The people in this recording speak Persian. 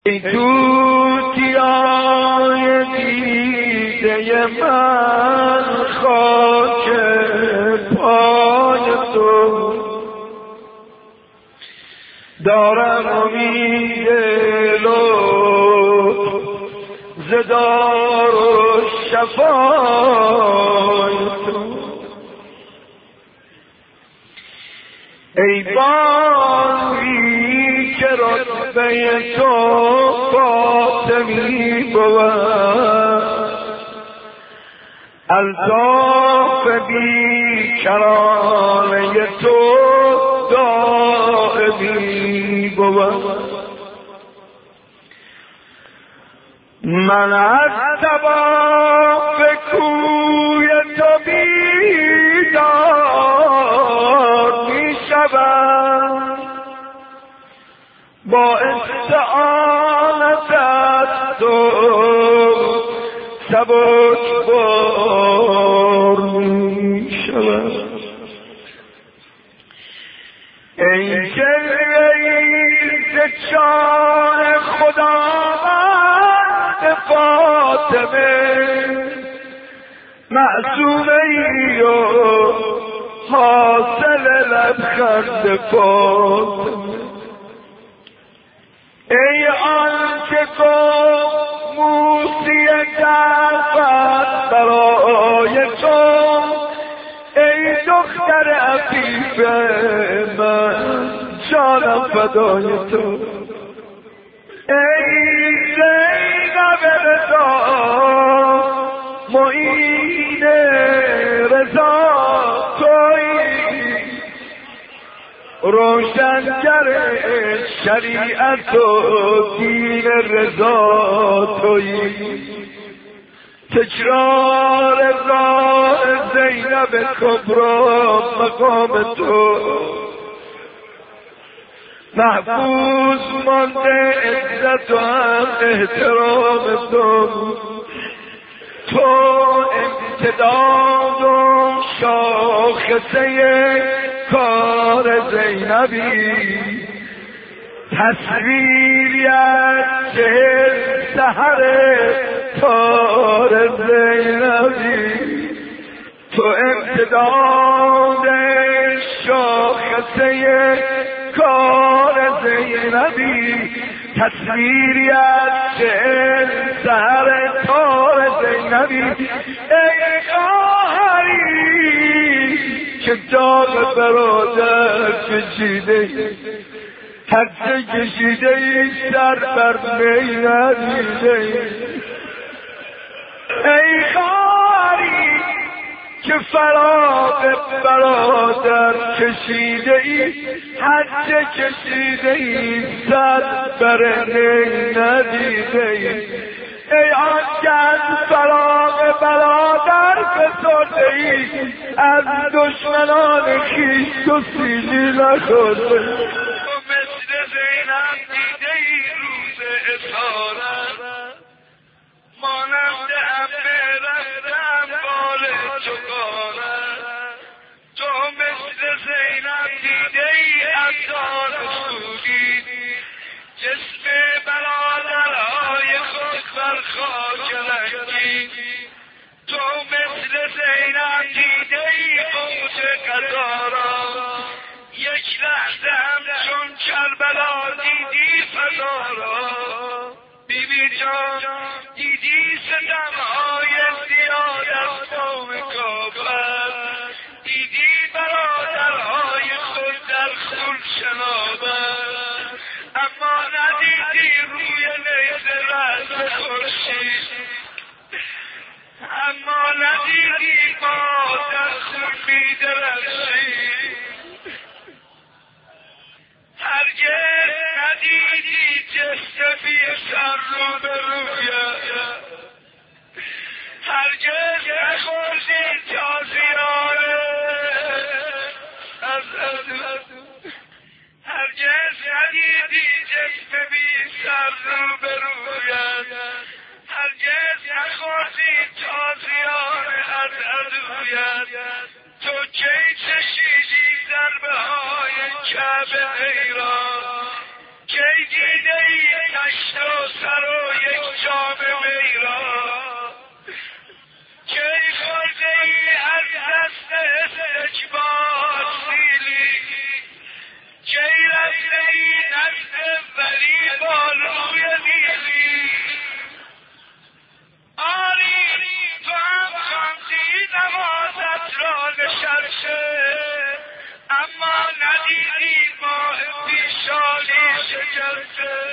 ای توتیای دیده من خاک پای تو، دارم امید لطف ز دار و شفای تو. ای باری که رتبه تو فاطمی بود، الطاف بیکرانه تو دائمی بود. من از طواف کوی تو بیدار می شوم، با استعانت از تو سبکبار می شوم. ای جلوه‌ای ز جان خداوند فاطمه، معصومه‌ای و حاصل لبخند فاطمه. ای آنکه گفت موسی جعفر برای تو، ای دختر عفیف من جانم فدای تو. ای زینب رضا معین رضا تویی، روشنگر شریعت و دین رضا تویی. تکرار راه زینب کبری مقام تو، محفوظ مانده عزت و هم احترام تو. تو امتداد و شاخصه کار زینبی، تصویری از 40 سحر تار زینبی. تو امتداد شاخصه کار زینبی، تصویری از 40 سحر تار زینبی. ای خواهری که داغ برادر کشیده، حد کشیده ای سر بر می ندیده. ای خواهری که فراق برادر کشیده ای، حد کشیده ای سر بر می ندیده. ای آنکه از فراق برادر فسرده ای، از دشمنان خویش تو سیلی نخورده. تو مثل زینب دیده ای روز اسارت، مانند ابر رفتم بال چکارت. تو مثل زینب دیده ای ابزار سودی، جسم برادرهای خود بر خاک رنگید. تو مثل زینب دیده ای فوت قضا را، یک لحظه همچون کربلا دیدی فضا را. بیبی جان دیدی ستمهای زیاد از قوم کافر، دیدی برادرهای خود در خون شناور، اما ندیدی روی نیزه رأس خورشید، اما ندیدی ما در خون می‌درخشید. هرگز ندیدی جسم بی سر رو به رویت، هرگز نخوردی تازیانه از عدو، هرگز ندیدی جسم بی سر رو به رویت، هرگز نخوردی تازیانه از عدویت. تو کی چشیدی ضربه های کعبه ایران، کی دیده ای تشت شکسته